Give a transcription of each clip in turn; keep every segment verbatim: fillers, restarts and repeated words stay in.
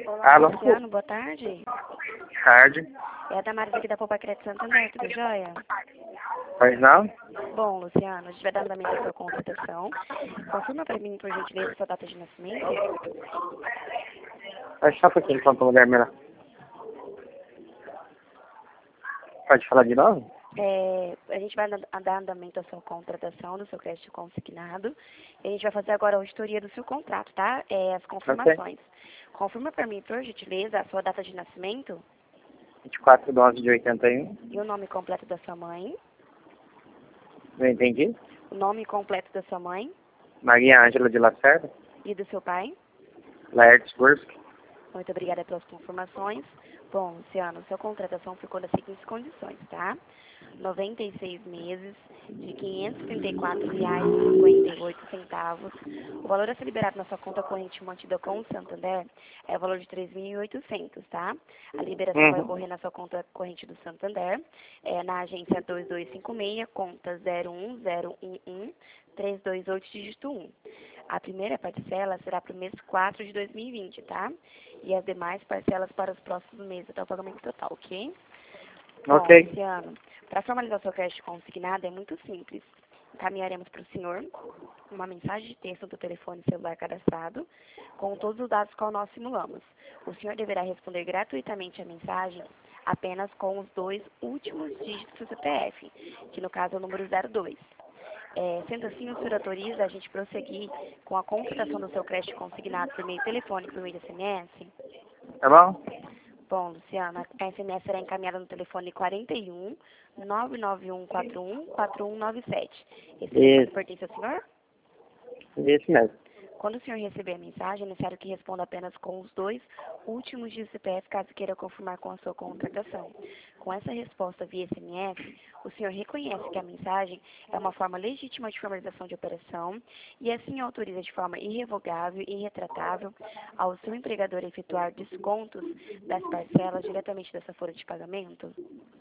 Olá, Alô? Luciano, boa tarde. Tarde. É a Damares aqui da Poupa Crédito Santander, tudo jóia? Pois não? Bom, Luciano, a gente vai dar andamento à sua contratação. Confirma para mim, por gentileza, sua data de nascimento. Pode só um pouquinho enquanto a mulher melhor. Pode falar de novo? É, a gente vai a dar andamento à sua contratação do seu crédito consignado. E a gente vai fazer agora a auditoria do seu contrato, tá? É, as confirmações. Confirma para mim, por gentileza, a sua data de nascimento vinte e quatro de onze de oitenta e um. e o nome completo da sua mãe. Não entendi? O nome completo da sua mãe Maria Ângela de Lacerda. e do seu pai. Laertes Bursk. Muito obrigada pelas confirmações. Bom, Luciano, sua contratação ficou nas seguintes condições, tá? noventa e seis meses, de quinhentos e trinta e quatro reais e cinquenta e oito centavos. O valor a ser liberado na sua conta corrente mantida com o Santander é o valor de três mil e oitocentos, tá? A liberação Uhum. vai ocorrer na sua conta corrente do Santander, é, na agência dois dois cinco seis, conta zero um zero um um três dois oito, dígito um. A primeira parcela será para o mês quatro de dois mil e vinte, tá? E as demais parcelas para os próximos meses até o pagamento total, ok? Bom, Ok. Luciano, para formalizar seu crédito consignado é muito simples. Encaminharemos para o senhor uma mensagem de texto do telefone celular cadastrado com todos os dados que nós simulamos. O senhor deverá responder gratuitamente a mensagem apenas com os dois últimos dígitos do C P F, que no caso é o número zero dois. É, sendo assim, o senhor autoriza a gente prosseguir com a contratação do seu crédito consignado por meio telefônico, por meio de S M S? Tá bom? Bom, Luciana, a S M S será encaminhada no telefone quarenta e um, nove nove um quatro um, quatro um nove sete. Esse telefone Isso. pertence ao senhor? Isso mesmo. Quando o senhor receber a mensagem, é necessário que responda apenas com os dois últimos de C P F, caso queira confirmar com a sua contratação. Com essa resposta via S M S, o senhor reconhece que a mensagem é uma forma legítima de formalização de operação e assim autoriza de forma irrevogável e irretratável ao seu empregador a efetuar descontos das parcelas diretamente dessa folha de pagamento?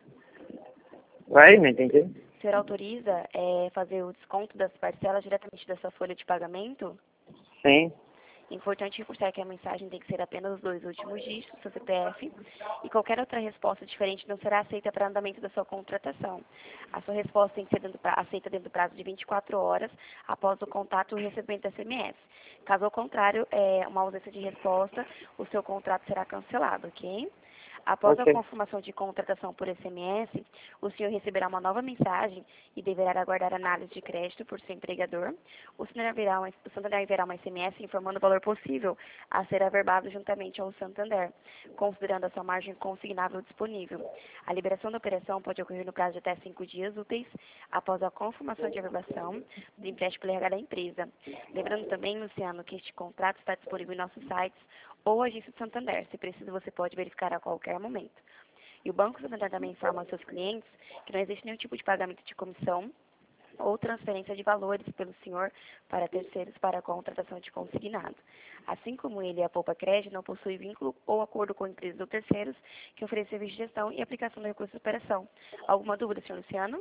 Vai? Não entendi. O senhor autoriza é, fazer o desconto das parcelas diretamente dessa folha de pagamento? Sim. Importante reforçar que a mensagem tem que ser apenas os dois últimos dígitos do seu C P F e qualquer outra resposta diferente não será aceita para andamento da sua contratação. A sua resposta tem que ser dentro, aceita dentro do prazo de vinte e quatro horas após o contato e o recebimento da S M S. Caso ao contrário, é, uma ausência de resposta, o seu contrato será cancelado, ok? Após a Ok. confirmação de contratação por S M S, o senhor receberá uma nova mensagem e deverá aguardar análise de crédito por seu empregador. O Santander enviará uma, o Santander enviará uma S M S informando o valor possível a ser averbado juntamente ao Santander, considerando a sua margem consignável disponível. A liberação da operação pode ocorrer no prazo de até cinco dias úteis após a confirmação de averbação do empréstimo pelo R H da empresa. Lembrando também, Luciano, que este contrato está disponível em nossos sites ou agência do Santander. Se preciso, você pode verificar a qualquer momento. E o Banco Santander também informa aos seus clientes que não existe nenhum tipo de pagamento de comissão ou transferência de valores pelo senhor para terceiros para a contratação de consignado. Assim como ele, a Poupa Crédito, não possui vínculo ou acordo com empresas ou terceiros que oferecem serviço de gestão e aplicação do recurso de operação. Alguma dúvida, senhor Luciano?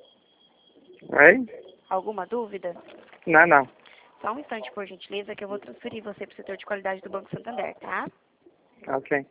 Oi? Alguma dúvida? Não, não. Só um instante, por gentileza, que eu vou transferir você para o setor de qualidade do Banco Santander, tá? Ok.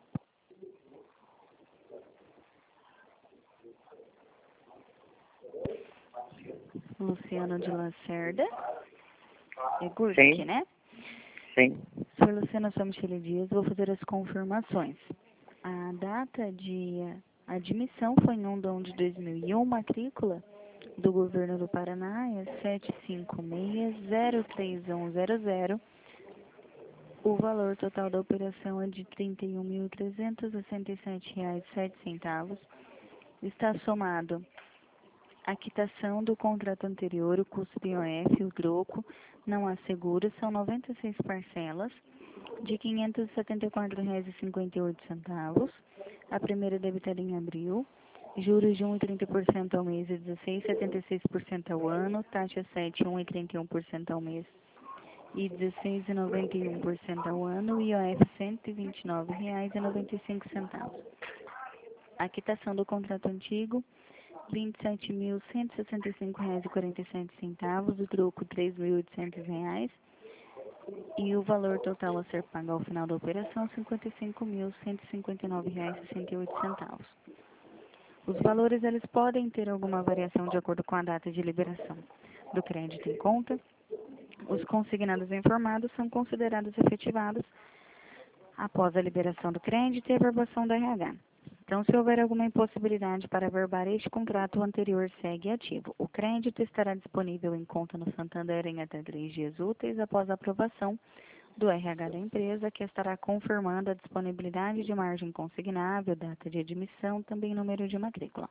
Luciano de Lacerda. É Gursk, Sim. né? Sim. Sou Luciana Sou Michele Dias, vou fazer as confirmações. A data de admissão foi em um de dois mil e um, matrícula do Governo do Paraná é sete cinco seis zero três um zero zero. O valor total da operação é de trinta e um mil trezentos e sessenta e sete reais e sete centavos. Está somado a quitação do contrato anterior, o custo do I O F, o troco, não há seguro, são noventa e seis parcelas de quinhentos e setenta e quatro reais e cinquenta e oito centavos. A primeira debitada em abril, juros de um vírgula trinta por cento ao mês e dezesseis vírgula setenta e seis por cento ao ano, taxa sete, um vírgula trinta e um por cento ao mês e dezesseis vírgula noventa e um por cento ao ano, I O F cento e vinte e nove reais e noventa e cinco centavos. A quitação do contrato antigo, vinte e sete mil cento e sessenta e cinco reais e quarenta e sete centavos, o troco três mil e oitocentos reais E o valor total a ser pago ao final da operação, cinquenta e cinco mil, cento e cinquenta e nove reais e sessenta e oito centavos. Os valores eles podem ter alguma variação de acordo com a data de liberação do crédito em conta. Os consignados informados são considerados efetivados após a liberação do crédito e a verbação do R H. Então, se houver alguma impossibilidade para verbar este contrato, o anterior segue ativo. O crédito estará disponível em conta no Santander em até três dias úteis após a aprovação do R H da empresa, que estará confirmando a disponibilidade de margem consignável, data de admissão, também número de matrícula.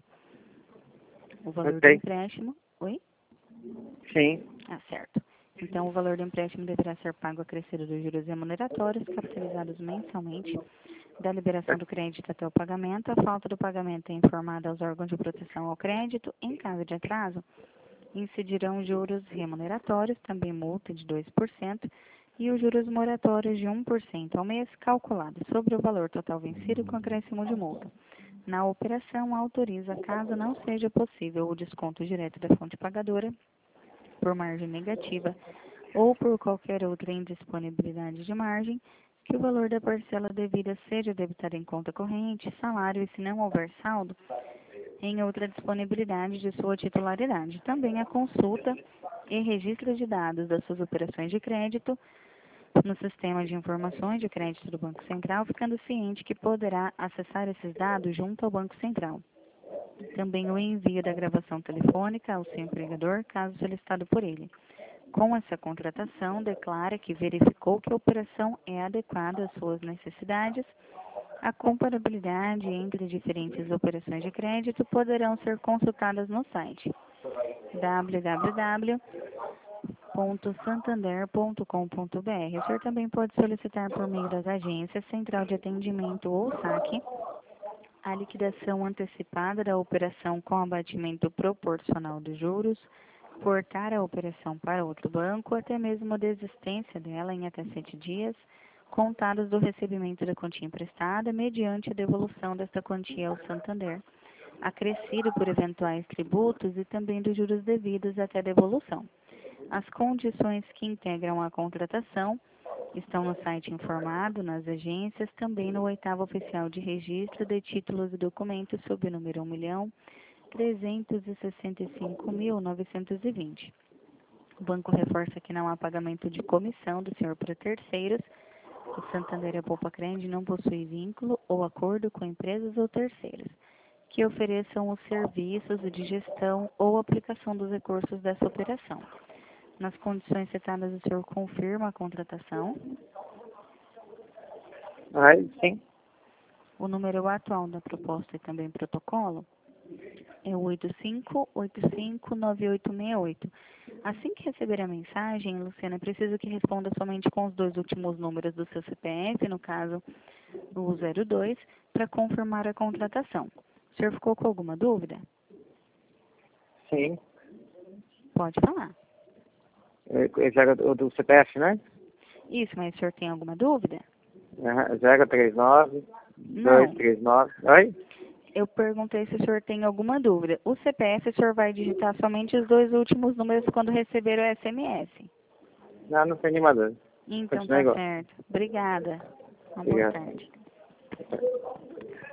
O valor Ok. do empréstimo... Oi? Sim. Ah, certo. Então, o valor do empréstimo deverá ser pago acrescido dos juros remuneratórios, capitalizados mensalmente, da liberação do crédito até o pagamento. A falta do pagamento é informada aos órgãos de proteção ao crédito. Em caso de atraso, incidirão juros remuneratórios, também multa de dois por cento, e os juros moratórios de um por cento ao mês, calculados sobre o valor total vencido com acréscimo de multa. Na operação, autoriza, caso não seja possível o desconto direto da fonte pagadora, por margem negativa ou por qualquer outra indisponibilidade de margem, que o valor da parcela devida seja debitado em conta corrente, salário e, se não houver saldo, em outra disponibilidade de sua titularidade. Também a consulta e registro de dados das suas operações de crédito no sistema de informações de crédito do Banco Central, ficando ciente que poderá acessar esses dados junto ao Banco Central. Também o envio da gravação telefônica ao seu empregador, caso solicitado por ele. Com essa contratação, declara que verificou que a operação é adequada às suas necessidades. A comparabilidade entre diferentes operações de crédito poderão ser consultadas no site w w w ponto santander ponto com ponto b r. O senhor também pode solicitar por meio das agências, central de atendimento ou saque, a liquidação antecipada da operação com abatimento proporcional dos juros, portar a operação para outro banco, até mesmo a desistência dela em até sete dias, contados do recebimento da quantia emprestada, mediante a devolução desta quantia ao Santander, acrescido por eventuais tributos e também dos juros devidos até a devolução. As condições que integram a contratação estão no site informado, nas agências, também no oitavo oficial de registro de títulos e documentos sob o número um milhão trezentos e sessenta e cinco mil novecentos e vinte. O banco reforça que não há pagamento de comissão do senhor para terceiros. O Santander e a Poupa Crédito não possui vínculo ou acordo com empresas ou terceiros que ofereçam os serviços de gestão ou aplicação dos recursos dessa operação. Nas condições citadas, o senhor confirma a contratação? Ai, sim. O número atual da proposta e também protocolo é o oito cinco oito cinco nove oito seis oito. Assim que receber a mensagem, Luciana, preciso que responda somente com os dois últimos números do seu C P F, no caso o zero dois, para confirmar a contratação. O senhor ficou com alguma dúvida? Sim. Pode falar. Esse era o do C P F, né? Isso, mas o senhor tem alguma dúvida? zero três nove, dois três nove. Oi? Eu perguntei se o senhor tem alguma dúvida. O C P F, o senhor vai digitar somente os dois últimos números quando receber o S M S. Não, não tem nenhuma dúvida. Então Continua tá igual. certo. Obrigada. Uma boa Obrigado. tarde.